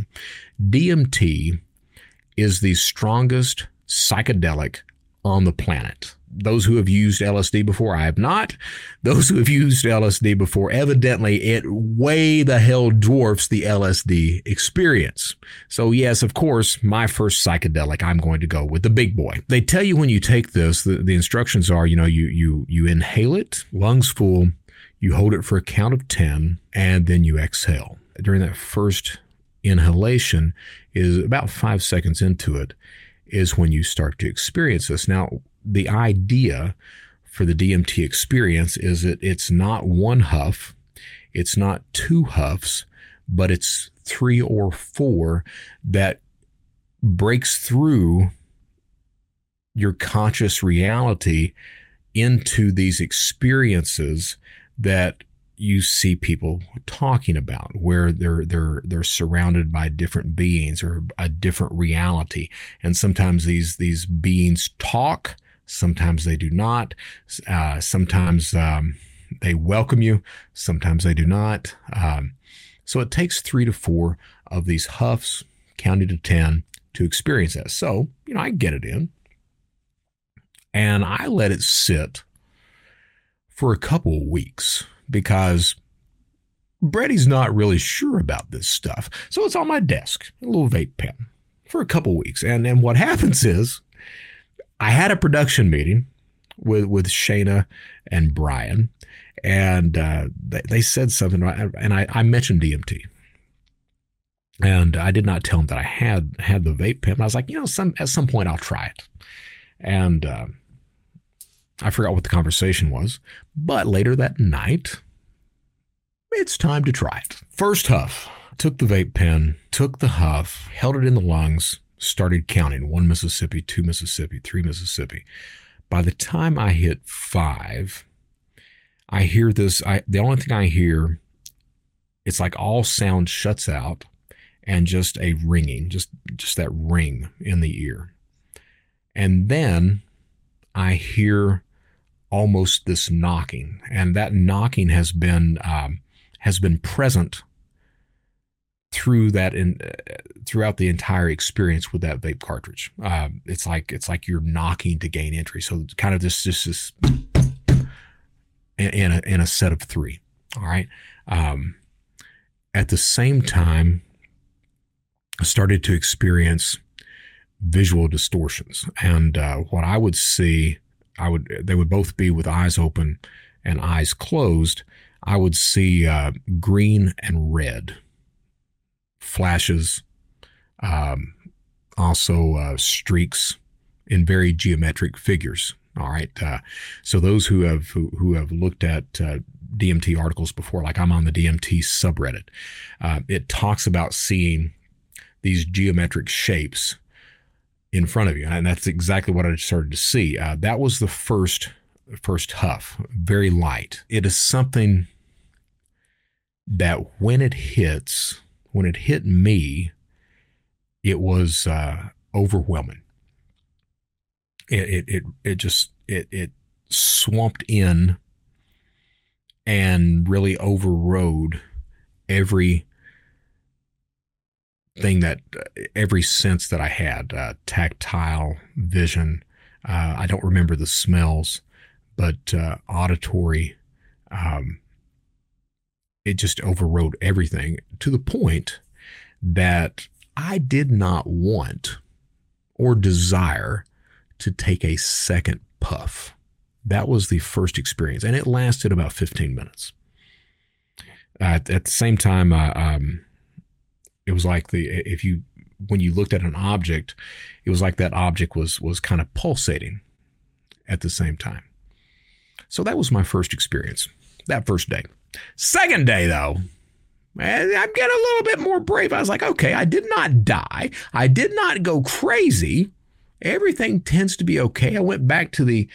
DMT is the strongest psychedelic on the planet. Those who have used LSD before, I have not. Those who have used LSD before, evidently it way the hell dwarfs the LSD experience. So yes, of course, my first psychedelic, I'm going to go with the big boy. They tell you when you take this, the instructions are, you inhale it, lungs full, you hold it for a count of 10, and then you exhale. During that first inhalation is about 5 seconds into it is when you start to experience this. Now, the idea for the DMT experience is that it's not one huff, it's not two huffs, but it's 3 or 4 that breaks through your conscious reality into these experiences that you see people talking about, where they're surrounded by different beings or a different reality. And sometimes these beings talk, sometimes they do not. Sometimes they welcome you, sometimes they do not. So it takes 3 to 4 of these huffs, counting to 10, to experience that. So, I get it in, and I let it sit for a couple of weeks, because Brady's not really sure about this stuff. So it's on my desk, a little vape pen, for a couple of weeks. And then what happens is, I had a production meeting with Shayna and Brian, and they said something, and I mentioned DMT. And I did not tell them that I had the vape pen. I was like, at some point I'll try it. And I forgot what the conversation was. But later that night, it's time to try it. First huff, took the vape pen, took the huff, held it in the lungs, started counting. 1 Mississippi, 2 Mississippi, 3 Mississippi. By the time I hit 5, I hear this. The only thing I hear, it's like all sound shuts out, and just a ringing, just that ring in the ear. And then I hear almost this knocking, and that knocking has been present through that throughout the entire experience with that vape cartridge. It's like you're knocking to gain entry. So it's kind of just this in a set of 3. All right. At the same time, I started to experience visual distortions, and what I would see, they would both be with eyes open and eyes closed. I would see green and red flashes, also streaks in very geometric figures. All right, so those who have looked at DMT articles before, like I'm on the DMT subreddit, it talks about seeing these geometric shapes in front of you. And that's exactly what I started to see. That was the first huff, very light. It is something that when it hit me, it was overwhelming. It swamped in and really overrode every sense that I had, tactile, vision. I don't remember the smells, but auditory. It just overrode everything, to the point that I did not want or desire to take a second puff. That was the first experience, and it lasted about 15 minutes. At the same time, it was like when you looked at an object, it was like that object was kind of pulsating at the same time. So that was my first experience, that first day. Second day, though, I'm getting a little bit more brave. I was like, okay, I did not die. I did not go crazy. Everything tends to be okay. I went back to the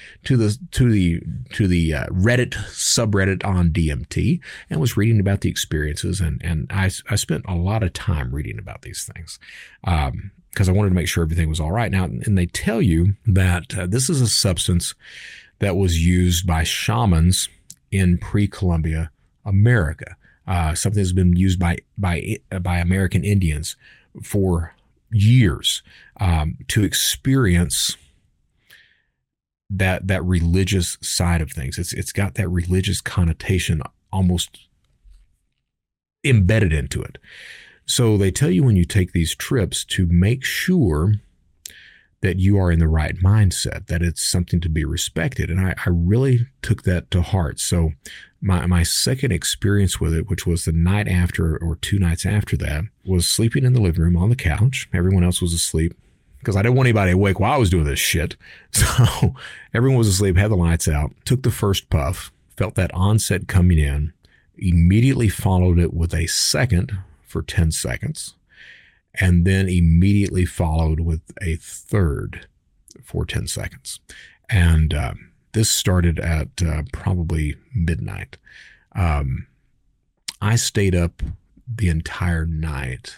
Reddit subreddit on DMT and was reading about the experiences, and I spent a lot of time reading about these things because I wanted to make sure everything was all right. Now, and they tell you that this is a substance that was used by shamans in pre-Columbia America. Something that's been used by American Indians for years to experience that religious side of things. It's got that religious connotation almost embedded into it. So they tell you when you take these trips to make sure that you are in the right mindset, that it's something to be respected. And I really took that to heart. So my second experience with it, which was the night after or 2 nights after that, was sleeping in the living room on the couch. Everyone else was asleep, because I didn't want anybody awake while I was doing this shit. So everyone was asleep, had the lights out, took the first puff, felt that onset coming in, immediately followed it with a second for 10 seconds, and then immediately followed with a third for 10 seconds. And this started at probably midnight. I stayed up the entire night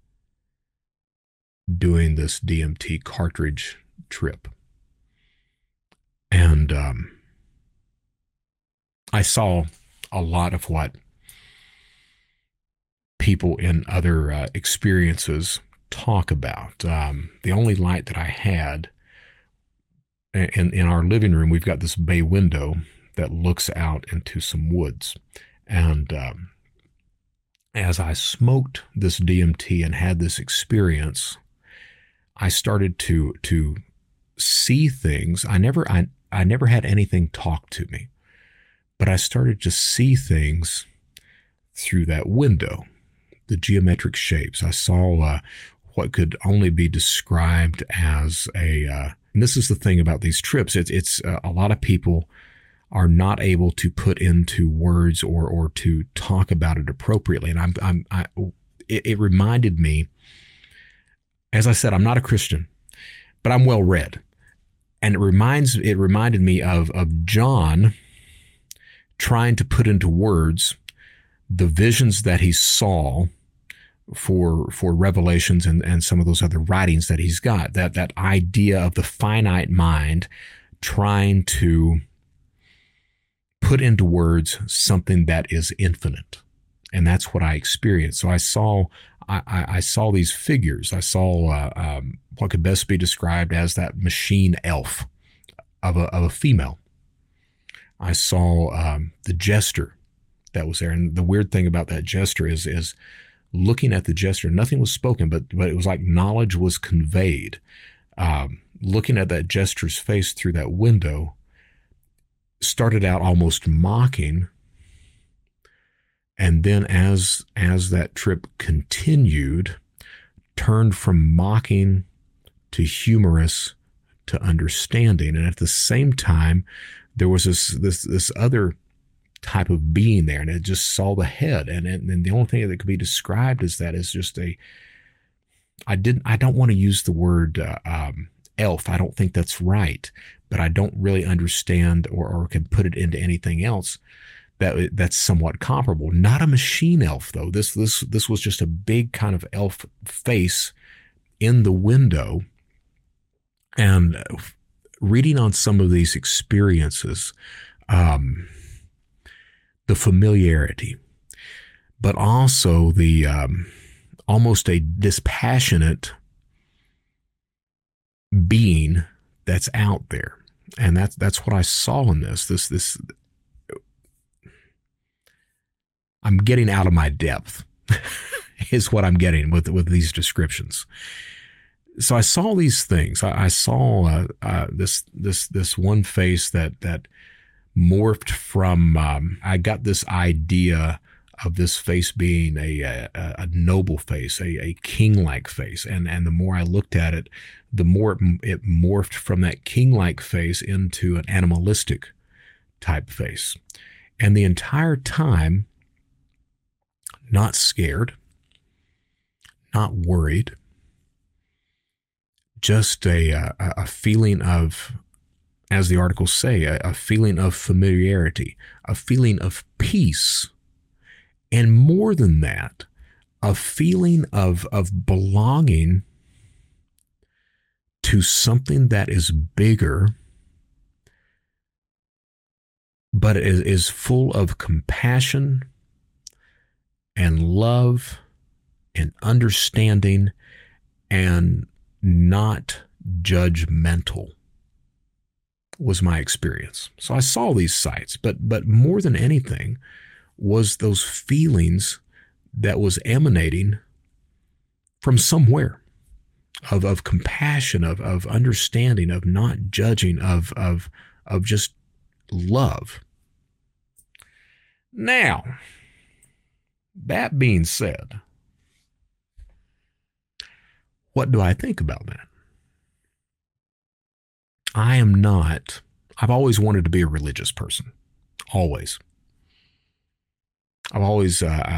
doing this DMT cartridge trip. And I saw a lot of what people in other experiences talk about. The only light that I had in our living room, we've got this bay window that looks out into some woods. And as I smoked this DMT and had this experience, I started to see things. I never had anything talk to me, but I started to see things through that window, the geometric shapes. I saw what could only be described as and this is the thing about these trips. It's a lot of people are not able to put into words or to talk about it appropriately. And it reminded me, as I said, I'm not a Christian, but I'm well read. And it reminded me of John trying to put into words the visions that he saw for Revelations and some of those other writings that he's got. That idea of the finite mind trying to put into words something that is infinite. And that's what I experienced. So I saw these figures. I saw what could best be described as that machine elf of a female. I saw the jester that was there. And the weird thing about that jester is looking at the jester, nothing was spoken, but it was like knowledge was conveyed. Looking at that jester's face through that window started out almost mocking. And then as that trip continued, turned from mocking to humorous to understanding. And at the same time, there was this other type of being there, and it just saw the head. And the only thing that could be described as that is just I don't want to use the word elf. I don't think that's right, but I don't really understand or can put it into anything else that's somewhat comparable. Not a machine elf though. This was just a big kind of elf face in the window. And reading on some of these experiences, the familiarity, but also the almost a dispassionate being that's out there. And that's what I saw in this I'm getting out of my depth is what I'm getting with these descriptions. So I saw these things. I saw this one face that morphed from. I got this idea of this face being a noble face, a king-like face, and the more I looked at it, the more it morphed from that king-like face into an animalistic type face, and the entire time, not scared, not worried, just a feeling of, as the articles say, a feeling of familiarity, a feeling of peace, and more than that, a feeling of belonging to something that is bigger, but is full of compassion and love and understanding and not judgmental, was my experience. So I saw these sights, but more than anything was those feelings that was emanating from somewhere of compassion, of understanding, of not judging, of just love. Now, that being said, what do I think about that? I've always wanted to be a religious person. Always. I've always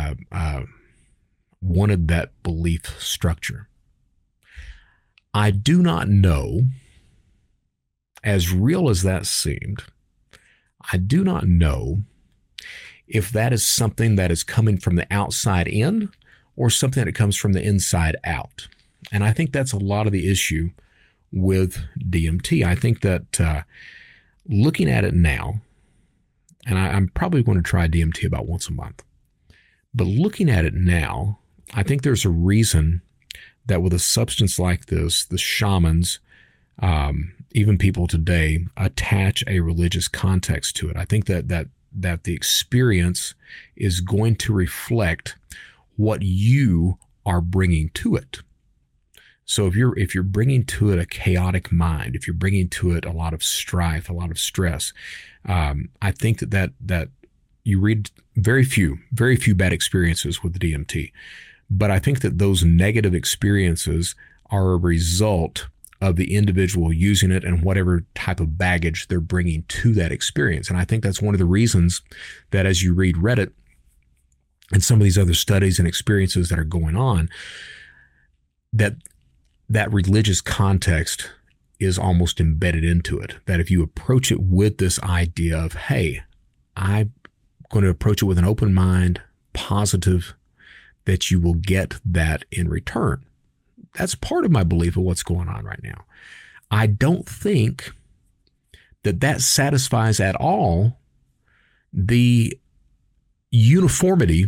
wanted that belief structure. I do not know, as real as that seemed, I do not know if that is something that is coming from the outside in or something that comes from the inside out. And I think that's a lot of the issue with DMT. I think that looking at it now, and I'm probably going to try DMT about once a month, but looking at it now, I think there's a reason that with a substance like this, the shamans, even people today, attach a religious context to it. I think that the experience is going to reflect what you are bringing to it. So if you're bringing to it a chaotic mind, if you're bringing to it a lot of strife, a lot of stress, I think that you read very few bad experiences with the DMT. But I think that those negative experiences are a result of the individual using it and whatever type of baggage they're bringing to that experience. And I think that's one of the reasons that as you read Reddit and some of these other studies and experiences that are going on, that religious context is almost embedded into it. That if you approach it with this idea of, hey, I'm going to approach it with an open mind, positive, that you will get that in return. That's part of my belief of what's going on right now. I don't think that satisfies at all the uniformity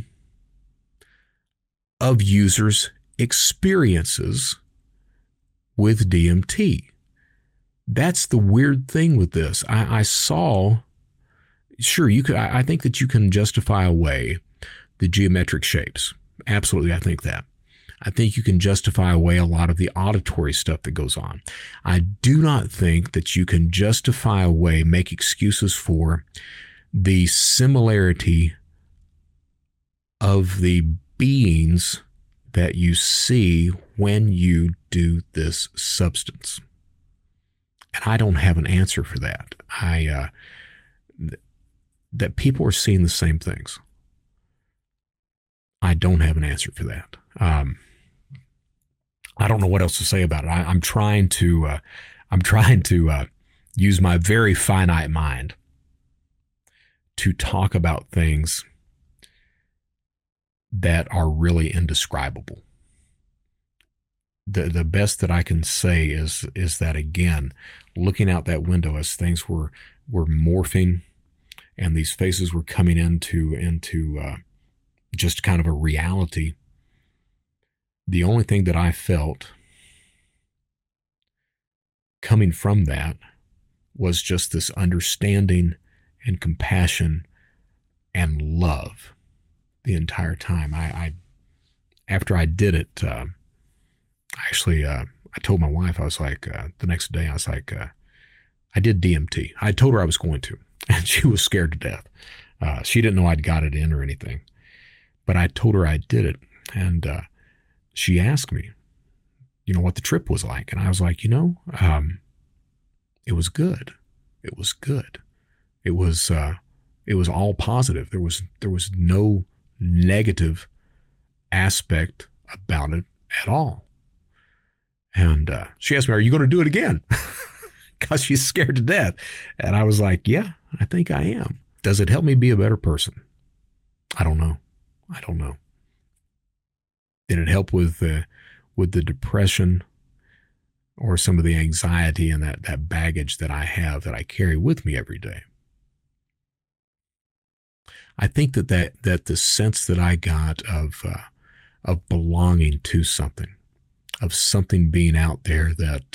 of users' experiences with DMT. That's the weird thing with this. I saw, sure, I think that you can justify away the geometric shapes. Absolutely, I think that. I think you can justify away a lot of the auditory stuff that goes on. I do not think that you can justify away, make excuses for the similarity of the beings that you see when you do this substance. And I don't have an answer for that. That people are seeing the same things. I don't have an answer for that. I don't know what else to say about it. I'm trying to use my very finite mind to talk about things that are really indescribable. The best that I can say is that, again, looking out that window as things were morphing and these faces were coming into just kind of a reality, the only thing that I felt coming from that was just this understanding and compassion and love the entire time. After I did it, I told my wife, I was like, the next day, I was like, I did DMT. I told her I was going to, and she was scared to death. She didn't know I'd got it in or anything, but I told her I did it. And she asked me, what the trip was like. And I was like, it was good. It was good. It was all positive. There was no negative aspect about it at all. And she asked me, are you going to do it again? Because she's scared to death. And I was like, yeah, I think I am. Does it help me be a better person? I don't know. Did it help with the depression or some of the anxiety and that baggage that I have, that I carry with me every day? I think that the sense that I got of belonging to something, of something being out there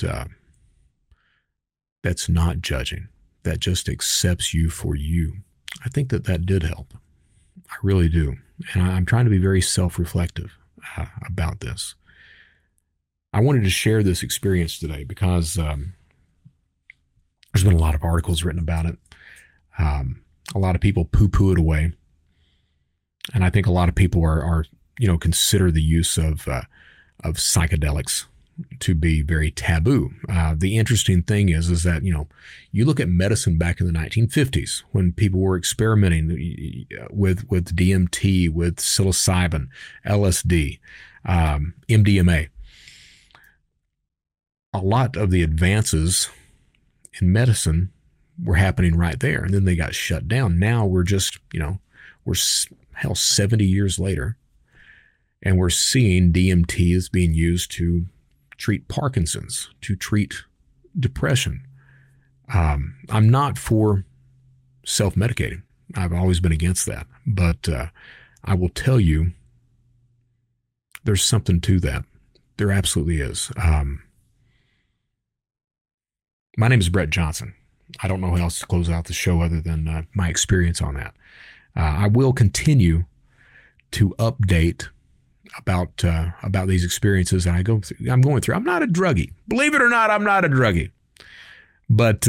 that's not judging, that just accepts you for you, I think that did help. I really do. And I'm trying to be very self-reflective about this. I wanted to share this experience today because there's been a lot of articles written about it. A lot of people poo-poo it away. And I think a lot of people are consider the use of psychedelics to be very taboo. The interesting thing is that, you look at medicine back in the 1950s when people were experimenting with DMT, with psilocybin, LSD, MDMA. A lot of the advances in medicine were happening right there, and then they got shut down. Now we're just, we're 70 years later, and we're seeing DMT is being used to treat Parkinson's, to treat depression. I'm not for self-medicating. I've always been against that. But I will tell you, there's something to that. There absolutely is. My name is Brett Johnson. I don't know how else to close out the show other than my experience on that. I will continue to update about these experiences I'm going through. I'm not a druggie. Believe it or not, I'm not a druggie. But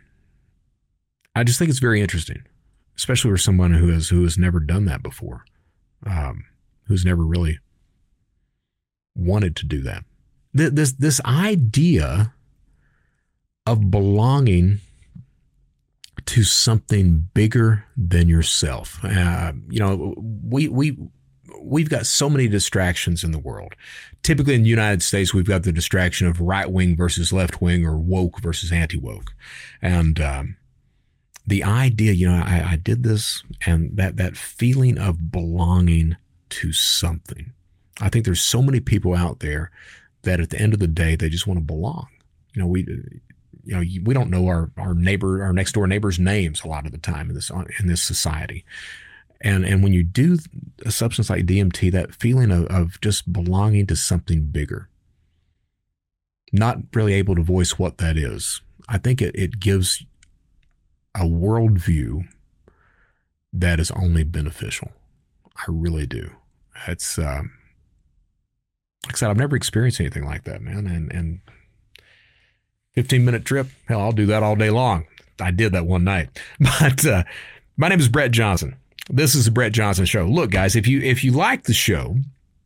I just think it's very interesting, especially for someone who has never done that before, who's never really wanted to do that. This idea of belonging to something bigger than yourself. We've got so many distractions in the world. Typically in the United States, we've got the distraction of right wing versus left wing, or woke versus anti-woke. And the idea, I did this, and that feeling of belonging to something. I think there's so many people out there that at the end of the day, they just want to belong. We don't know our next door neighbor's names a lot of the time in this society. And when you do a substance like DMT, that feeling of just belonging to something bigger, not really able to voice what that is, I think it gives a worldview that is only beneficial. I really do. It's like I said, I've never experienced anything like that, man. And 15-minute trip, hell, I'll do that all day long. I did that one night. But my name is Brett Johnson. This is the Brett Johnson Show. Look, guys, if you like the show,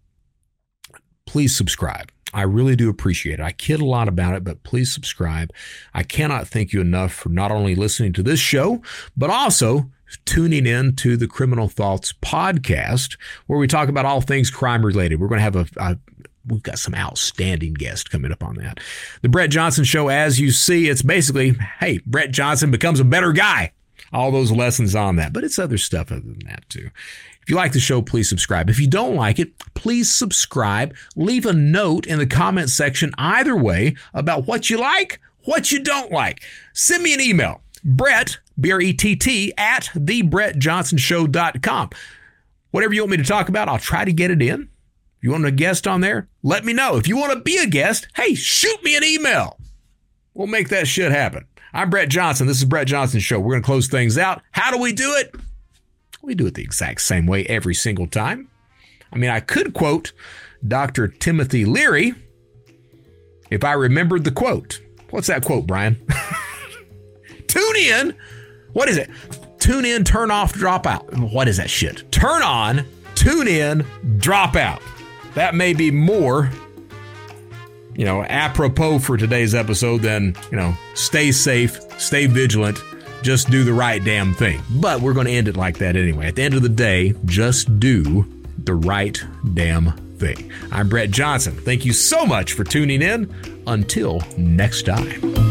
please subscribe. I really do appreciate it. I kid a lot about it, but please subscribe. I cannot thank you enough for not only listening to this show, but also tuning in to the Criminal Thoughts podcast, where we talk about all things crime related. We're going to have we've got some outstanding guests coming up on that. The Brett Johnson Show, as you see, it's basically, hey, Brett Johnson becomes a better guy. All those lessons on that, but it's other stuff other than that too. If you like the show, please subscribe. If you don't like it, please subscribe. Leave a note in the comment section either way about what you like, what you don't like. Send me an email, Brett, B-R-E-T-T, at thebrettjohnsonshow.com. Whatever you want me to talk about, I'll try to get it in. If you want a guest on there, let me know. If you want to be a guest, hey, shoot me an email. We'll make that shit happen. I'm Brett Johnson. This is Brett Johnson Show. We're going to close things out. How do we do it? We do it the exact same way every single time. I mean, I could quote Dr. Timothy Leary if I remembered the quote. What's that quote, Brian? Tune in. What is it? Tune in, turn off, drop out. What is that shit? Turn on, tune in, drop out. That may be more apropos for today's episode than, stay safe, stay vigilant, just do the right damn thing. But we're going to end it like that anyway. At the end of the day, just do the right damn thing. I'm Brett Johnson. Thank you so much for tuning in. Until next time.